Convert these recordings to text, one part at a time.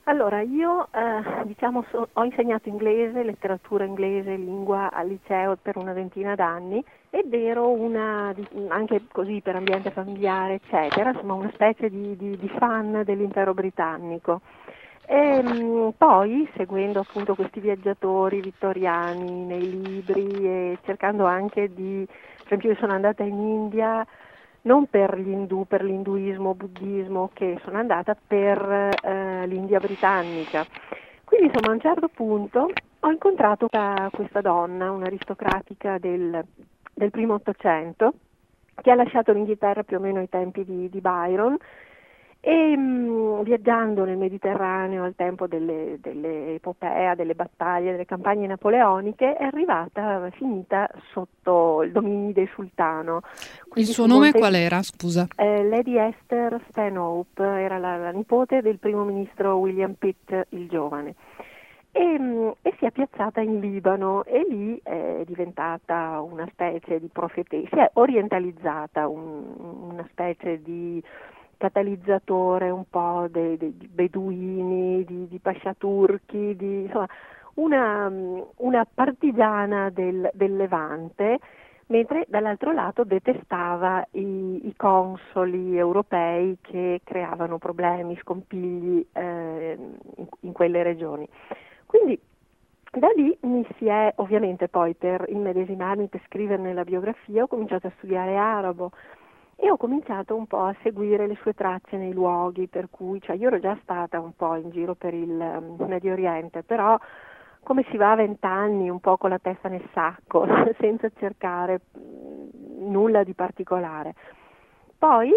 Allora, io ho insegnato inglese, letteratura inglese, lingua al liceo per una ventina d'anni ed ero anche così per ambiente familiare, eccetera, insomma una specie di fan dell'impero britannico. Poi, seguendo appunto questi viaggiatori vittoriani nei libri e cercando anche per esempio io sono andata in India non per per l'induismo, buddismo, che sono andata per l'India britannica. Quindi insomma a un certo punto ho incontrato questa donna, un'aristocratica del primo Ottocento, che ha lasciato l'Inghilterra più o meno ai tempi di Byron e viaggiando nel Mediterraneo al tempo delle epopea, delle battaglie, delle campagne napoleoniche, è finita sotto il dominio del sultano. Il Quindi suo su nome Monte qual era, scusa? Lady Esther Stanhope, era la nipote del primo ministro William Pitt il giovane. E si è piazzata in Libano e lì è diventata una specie di profetessa, si è orientalizzata, una specie di catalizzatore un po' dei beduini, di pasciaturchi, insomma una partigiana del Levante, mentre dall'altro lato detestava i consoli europei che creavano problemi, scompigli in quelle regioni. Quindi da lì mi si è, ovviamente poi per immedesimarmi, per scriverne la biografia, ho cominciato a studiare arabo e ho cominciato un po' a seguire le sue tracce nei luoghi, per cui, cioè io ero già stata un po' in giro per il Medio Oriente, però come si va a 20 anni, un po' con la testa nel sacco, senza cercare nulla di particolare. Poi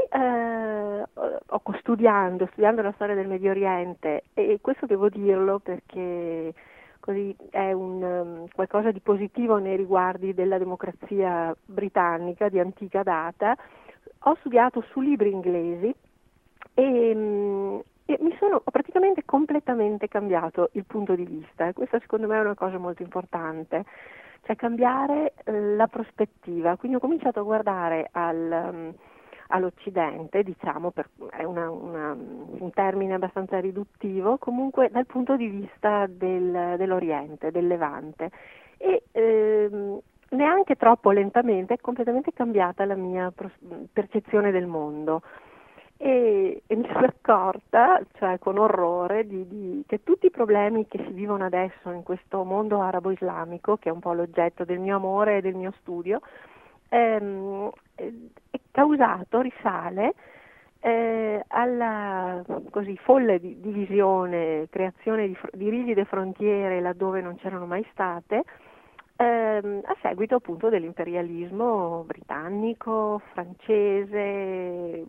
studiando la storia del Medio Oriente, e questo devo dirlo perché così è qualcosa di positivo nei riguardi della democrazia britannica di antica data, ho studiato su libri inglesi e ho praticamente completamente cambiato il punto di vista e questa secondo me è una cosa molto importante, cioè cambiare la prospettiva. Quindi ho cominciato a guardare all'Occidente, diciamo, è un termine abbastanza riduttivo, comunque dal punto di vista dell'Oriente, del Levante. E neanche troppo lentamente è completamente cambiata la mia percezione del mondo. E mi sono accorta, cioè con orrore, che tutti i problemi che si vivono adesso in questo mondo arabo-islamico, che è un po' l'oggetto del mio amore e del mio studio, è risale alla così folle divisione, creazione di rigide frontiere laddove non c'erano mai state, a seguito appunto dell'imperialismo britannico, francese,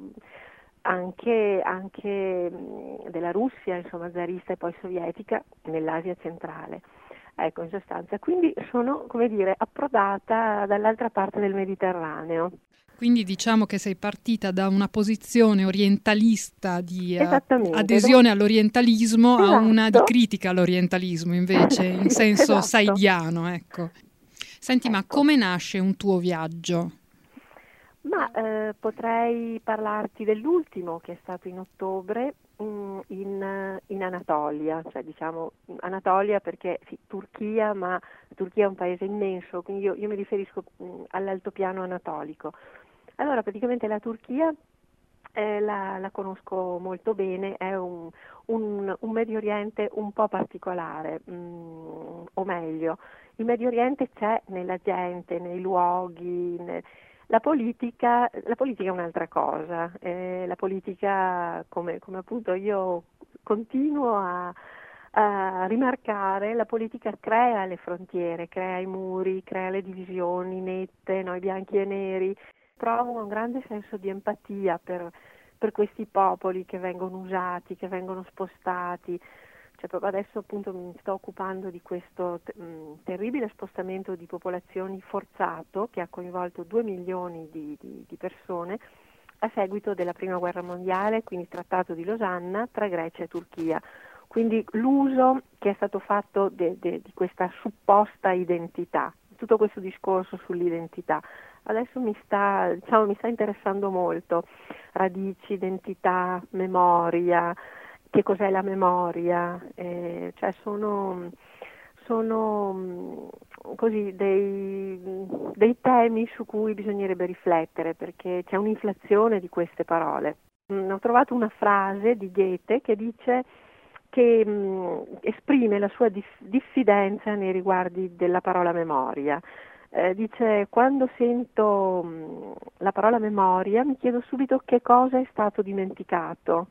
anche della Russia, insomma, zarista e poi sovietica nell'Asia centrale. Ecco, in sostanza. Quindi sono, come dire, approdata dall'altra parte del Mediterraneo. Quindi diciamo che sei partita da una posizione orientalista di Esattamente, adesione all'orientalismo a una di esatto, critica all'orientalismo, invece, in senso esatto. saidiano, ecco. Senti, ma Ecco. come nasce un tuo viaggio? Ma potrei parlarti dell'ultimo che è stato in ottobre in Anatolia, cioè diciamo Anatolia perché sì, Turchia, ma la Turchia è un paese immenso, quindi io mi riferisco all'altopiano anatolico. Allora, praticamente la Turchia la conosco molto bene, è un Medio Oriente un po' particolare, o meglio, il Medio Oriente c'è nella gente, nei luoghi, la politica è un'altra cosa, la politica, come appunto io continuo a rimarcare, la politica crea le frontiere, crea i muri, crea le divisioni nette, noi bianchi e neri. Provo un grande senso di empatia per questi popoli che vengono usati, che vengono spostati. Cioè, proprio adesso appunto mi sto occupando di questo terribile spostamento di popolazioni forzato che ha coinvolto 2 milioni di persone a seguito della Prima Guerra Mondiale, quindi il Trattato di Losanna tra Grecia e Turchia. Quindi l'uso che è stato fatto di questa supposta identità, tutto questo discorso sull'identità, adesso mi sta interessando molto, radici, identità, memoria. che cos'è la memoria, cioè sono così dei temi su cui bisognerebbe riflettere, perché c'è un'inflazione di queste parole. Ho trovato una frase di Goethe che dice che esprime la sua diffidenza nei riguardi della parola memoria. Dice: quando sento la parola memoria mi chiedo subito che cosa è stato dimenticato.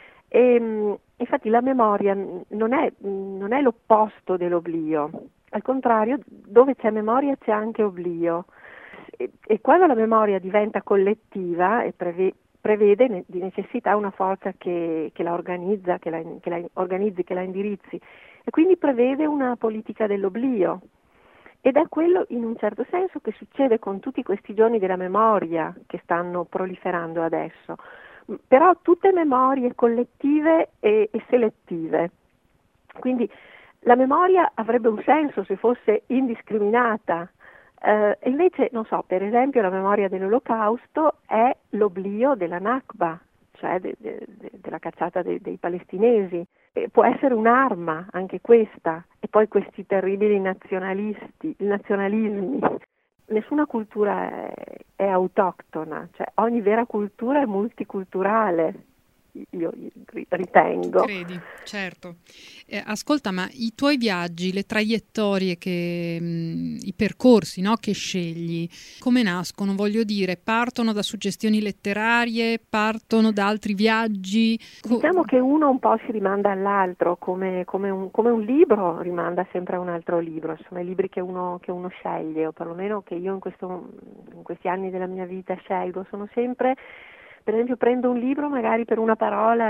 E infatti la memoria non è l'opposto dell'oblio, al contrario, dove c'è memoria c'è anche oblio. E quando la memoria diventa collettiva e prevede di necessità una forza che la organizza, che la organizzi, che la indirizzi, e quindi prevede una politica dell'oblio. Ed è quello, in un certo senso, che succede con tutti questi giorni della memoria che stanno proliferando adesso. Però tutte memorie collettive e selettive. Quindi la memoria avrebbe un senso se fosse indiscriminata, e invece, non so, per esempio la memoria dell'Olocausto è l'oblio della Nakba, cioè della cacciata dei palestinesi. E può essere un'arma anche questa, e poi questi terribili nazionalismi. Nessuna cultura è autoctona, cioè ogni vera cultura è multiculturale, io ritengo. Credi, certo. Ascolta, ma i tuoi viaggi, le traiettorie, i percorsi, no, che scegli, come nascono? Voglio dire, partono da suggestioni letterarie, partono da altri viaggi? Diciamo che uno un po' si rimanda all'altro, come un libro rimanda sempre a un altro libro, insomma i libri che uno sceglie, o perlomeno che io in questi anni della mia vita scelgo, sono sempre... Per esempio prendo un libro magari per una parola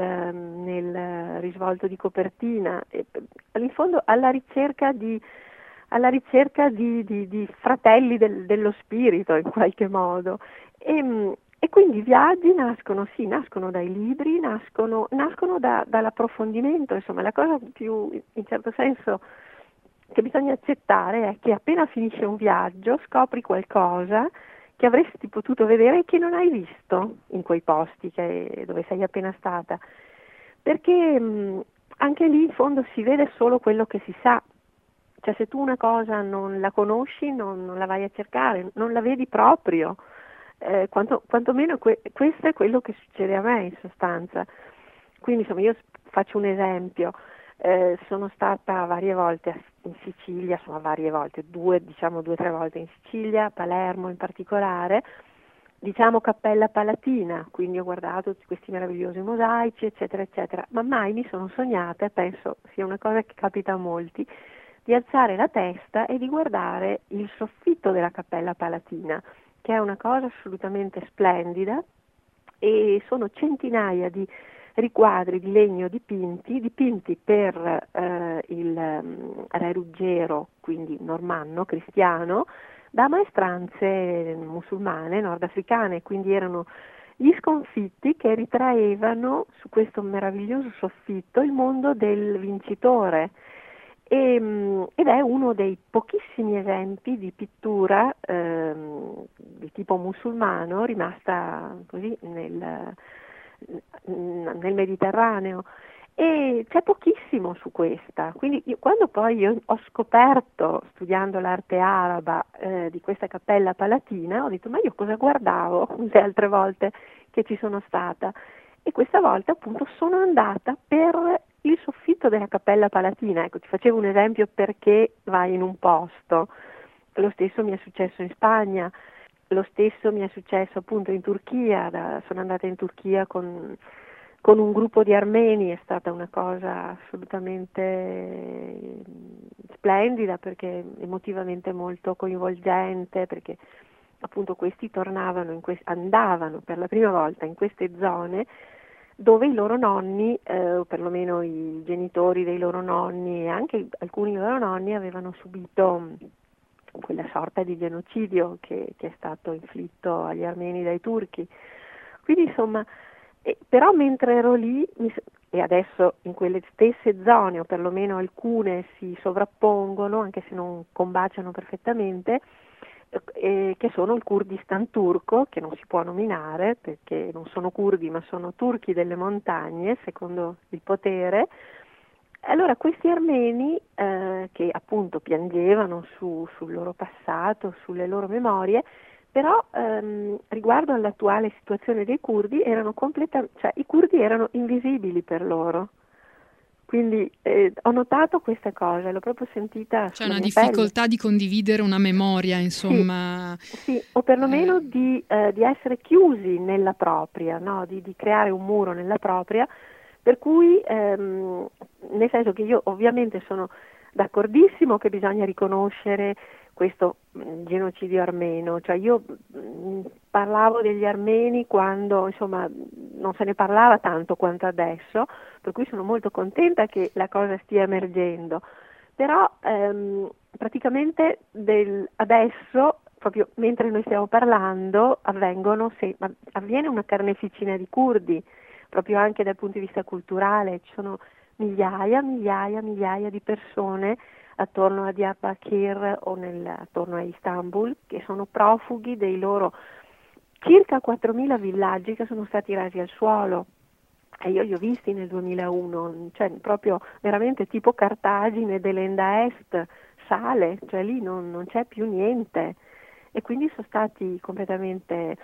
nel risvolto di copertina, e in fondo alla ricerca di fratelli dello spirito in qualche modo. E quindi i viaggi nascono dai libri, nascono dall'approfondimento, insomma la cosa più, in certo senso, che bisogna accettare è che appena finisce un viaggio scopri qualcosa che avresti potuto vedere e che non hai visto in quei posti dove sei appena stata, perché anche lì in fondo si vede solo quello che si sa, cioè se tu una cosa non la conosci non la vai a cercare, non la vedi proprio, quantomeno questo è quello che succede a me in sostanza. Quindi insomma io faccio un esempio. Sono stata varie volte in Sicilia, insomma varie volte, due o tre volte in Sicilia, a Palermo in particolare, diciamo Cappella Palatina, quindi ho guardato tutti questi meravigliosi mosaici, eccetera, eccetera, ma mai mi sono sognata, e penso sia una cosa che capita a molti, di alzare la testa e di guardare il soffitto della Cappella Palatina, che è una cosa assolutamente splendida, e sono centinaia di riquadri di legno dipinti per il re Ruggero, quindi normanno, cristiano, da maestranze musulmane, nordafricane, quindi erano gli sconfitti che ritraevano su questo meraviglioso soffitto il mondo del vincitore. Ed è uno dei pochissimi esempi di pittura di tipo musulmano rimasta così nel Mediterraneo, e c'è pochissimo su questa. Quindi quando poi io ho scoperto, studiando l'arte araba, di questa Cappella Palatina, ho detto: ma io cosa guardavo le altre volte che ci sono stata? E questa volta appunto sono andata per il soffitto della Cappella Palatina. Ecco, ti facevo un esempio perché vai in un posto. Lo stesso mi è successo in Spagna, lo stesso mi è successo appunto in Turchia. Sono andata in Turchia con un gruppo di armeni, è stata una cosa assolutamente splendida, perché emotivamente molto coinvolgente, perché appunto questi andavano per la prima volta in queste zone dove i loro nonni, o perlomeno i genitori dei loro nonni e anche alcuni loro nonni, avevano subito quella sorta di genocidio che è stato inflitto agli armeni dai turchi. Quindi insomma, però mentre ero lì, e adesso in quelle stesse zone, o perlomeno alcune si sovrappongono, anche se non combaciano perfettamente, che sono il Kurdistan turco, che non si può nominare perché non sono curdi ma sono turchi delle montagne, secondo il potere. Allora questi armeni che appunto piangevano sul loro passato, sulle loro memorie, però riguardo all'attuale situazione dei curdi cioè i curdi erano invisibili per loro. Quindi ho notato questa cosa, l'ho proprio sentita C'è sulla una mia pelle. difficoltà di condividere una memoria, Sì, insomma. sì, o perlomeno di essere chiusi nella propria, no? Di creare un muro nella propria, per cui, nel senso che io ovviamente sono d'accordissimo che bisogna riconoscere questo genocidio armeno, cioè io parlavo degli armeni quando insomma non se ne parlava tanto quanto adesso, per cui sono molto contenta che la cosa stia emergendo. Però praticamente adesso, proprio mentre noi stiamo parlando, avviene una carneficina di curdi, proprio anche dal punto di vista culturale. Ci sono migliaia di persone attorno a Diyarbakir o attorno a Istanbul che sono profughi dei loro circa 4.000 villaggi che sono stati rasi al suolo. E io li ho visti nel 2001, cioè proprio veramente tipo Cartagine, Delenda Est, Sale, cioè lì non c'è più niente. E quindi sono stati completamente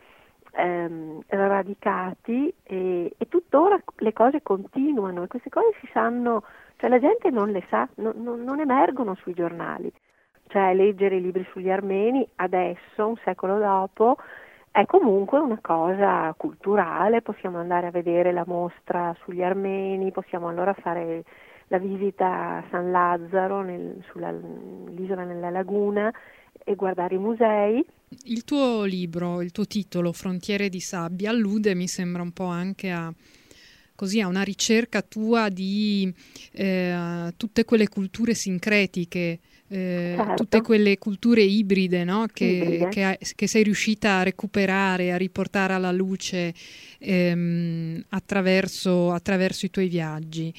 radicati e tuttora le cose continuano e queste cose si sanno, cioè la gente non le sa, non emergono sui giornali. Cioè leggere i libri sugli armeni adesso, un secolo dopo, è comunque una cosa culturale, possiamo andare a vedere la mostra sugli armeni, possiamo allora fare la visita a San Lazzaro, sull'isola nella laguna e guardare i musei. Il tuo libro, il tuo titolo, Frontiere di sabbia, allude, mi sembra un po' anche così, a una ricerca tua di tutte quelle culture sincretiche, tutte Certo, quelle culture ibride, no? ibride. Che sei riuscita a recuperare, a riportare alla luce attraverso i tuoi viaggi.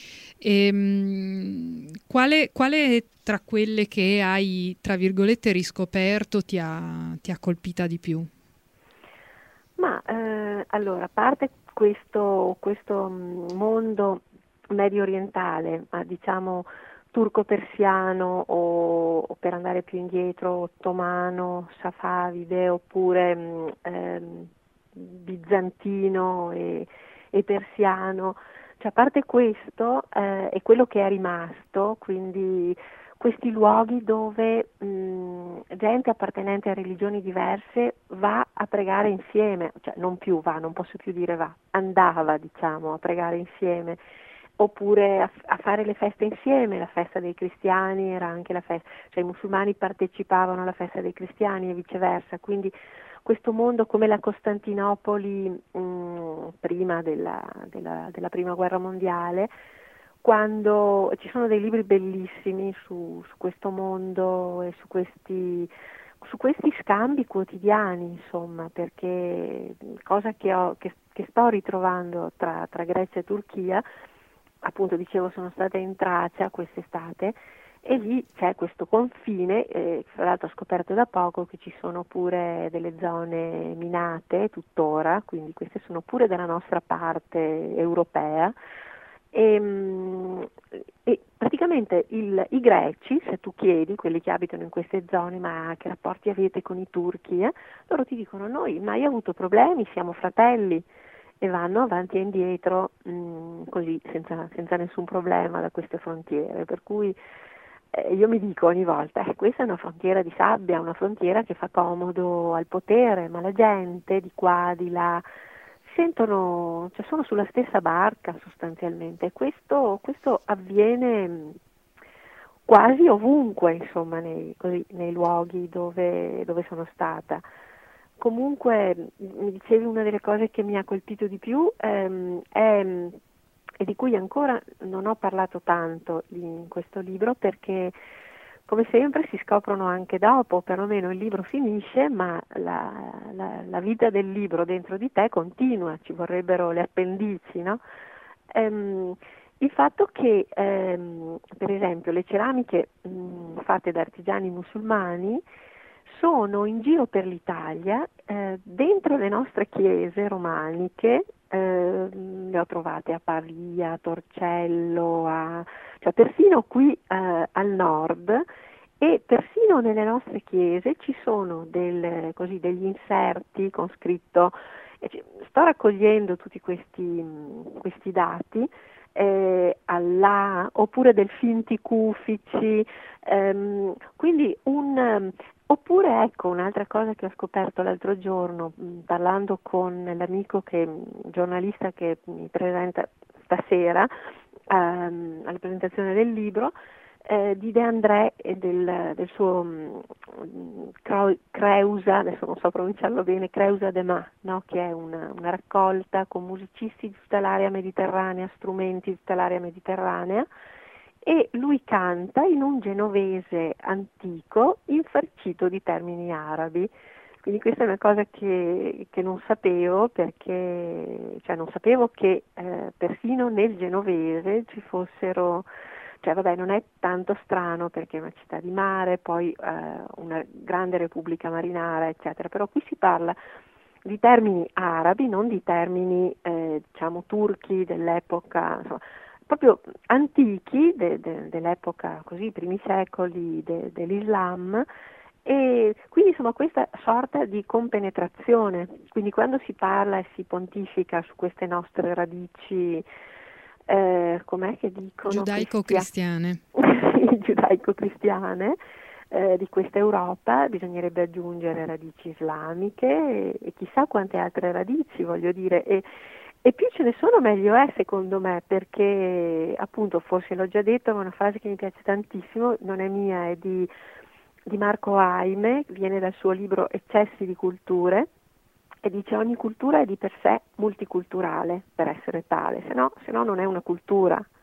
Quale tra quelle che hai, tra virgolette, riscoperto ti ha colpita di più? Ma allora, a parte questo mondo medio orientale, ma diciamo turco-persiano o per andare più indietro ottomano, safavide oppure bizantino e persiano, cioè a parte questo è quello che è rimasto, quindi questi luoghi dove gente appartenente a religioni diverse va a pregare insieme, cioè non più va, non posso più dire va, andava diciamo a pregare insieme, oppure a fare le feste insieme, la festa dei cristiani era anche la festa, cioè i musulmani partecipavano alla festa dei cristiani e viceversa, quindi questo mondo come la Costantinopoli prima della prima guerra mondiale, quando ci sono dei libri bellissimi su questo mondo e su questi scambi quotidiani, insomma, perché cosa che sto ritrovando tra Grecia e Turchia, appunto dicevo sono stata in Tracia quest'estate e lì c'è questo confine, fra l'altro ho scoperto da poco che ci sono pure delle zone minate tuttora, quindi queste sono pure della nostra parte europea. E praticamente i greci, se tu chiedi, quelli che abitano in queste zone, ma che rapporti avete con i turchi, loro ti dicono noi mai avuto problemi, siamo fratelli e vanno avanti e indietro così senza nessun problema da queste frontiere. Per cui io mi dico ogni volta, questa è una frontiera di sabbia, una frontiera che fa comodo al potere, ma la gente di qua, di là, si sentono, cioè sono sulla stessa barca sostanzialmente. E questo avviene quasi ovunque, insomma, nei luoghi dove sono stata. Comunque, mi dicevi, una delle cose che mi ha colpito di più e di cui ancora non ho parlato tanto in questo libro perché come sempre si scoprono anche dopo, perlomeno il libro finisce, ma la vita del libro dentro di te continua, ci vorrebbero le appendici, no? Il fatto che, per esempio, le ceramiche fatte da artigiani musulmani sono in giro per l'Italia, dentro le nostre chiese romaniche, le ho trovate a Pavia, a Torcello, cioè persino qui al nord, e persino nelle nostre chiese ci sono degli inserti con scritto, sto raccogliendo tutti questi dati, Allah, oppure del Finti Cufici, quindi oppure ecco un'altra cosa che ho scoperto l'altro giorno, parlando con l'amico giornalista che mi presenta stasera alla presentazione del libro, di De André e del suo Creusa, adesso non so pronunciarlo bene, Creusa de Ma, no? Che è una raccolta con musicisti di tutta l'area mediterranea, strumenti di tutta l'area mediterranea, e lui canta in un genovese antico infarcito di termini arabi. Quindi questa è una cosa che non sapevo, perché cioè non sapevo che persino nel genovese ci fossero, cioè vabbè, non è tanto strano perché è una città di mare, poi una grande repubblica marinara, eccetera, però qui si parla di termini arabi, non di termini diciamo turchi dell'epoca, insomma, proprio antichi dell'epoca, così, i primi secoli dell'Islam. E quindi insomma questa sorta di compenetrazione, quindi quando si parla e si pontifica su queste nostre radici, com'è che dicono? Giudaico-cristiane. Giudaico-cristiane, di questa Europa, bisognerebbe aggiungere radici islamiche e chissà quante altre radici, voglio dire, e più ce ne sono meglio è, secondo me, perché appunto, forse l'ho già detto, ma è una frase che mi piace tantissimo, non è mia, è di Marco Haime, viene dal suo libro Eccessi di culture, e dice: ogni cultura è di per sé multiculturale per essere tale, se no non è una cultura.